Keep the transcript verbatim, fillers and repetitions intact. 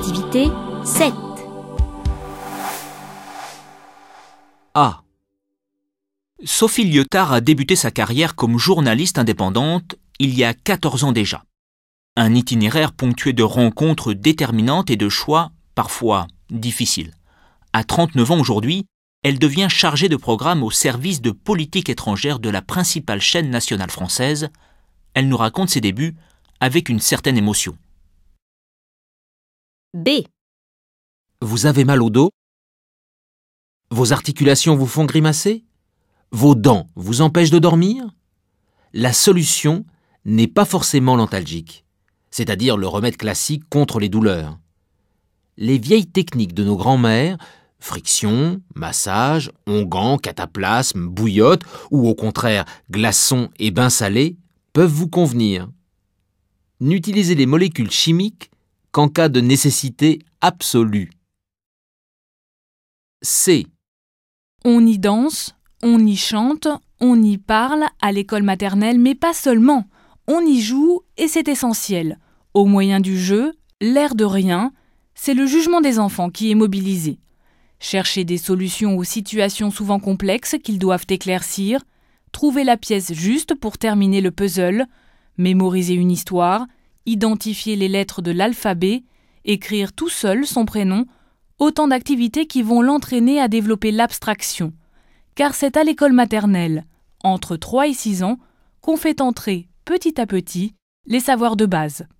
Activité sept. A. Sophie Lyotard a débuté sa carrière comme journaliste indépendante il y a quatorze ans déjà. Un itinéraire ponctué de rencontres déterminantes et de choix parfois difficiles. À trente-neuf ans aujourd'hui, elle devient chargée de programme au service de politique étrangère de la principale chaîne nationale française. Elle nous raconte ses débuts avec une certaine émotion. B. Vous avez mal au dos? Vos articulations vous font grimacer? Vos dents vous empêchent de dormir? La solution n'est pas forcément l'antalgique, c'est-à-dire le remède classique contre les douleurs. Les vieilles techniques de nos grands-mères, friction, massage, onguent, cataplasme, bouillotte ou au contraire glaçons et bains salés, peuvent vous convenir. N'utilisez les molécules chimiques qu'en cas de nécessité absolue. C. On y danse, on y chante, on y parle à l'école maternelle, mais pas seulement. On y joue et c'est essentiel. Au moyen du jeu, l'air de rien, c'est le jugement des enfants qui est mobilisé. Chercher des solutions aux situations souvent complexes qu'ils doivent éclaircir, trouver la pièce juste pour terminer le puzzle, mémoriser une histoire, identifier les lettres de l'alphabet, écrire tout seul son prénom, autant d'activités qui vont l'entraîner à développer l'abstraction. Car c'est à l'école maternelle, entre trois et six ans, qu'on fait entrer petit à petit les savoirs de base.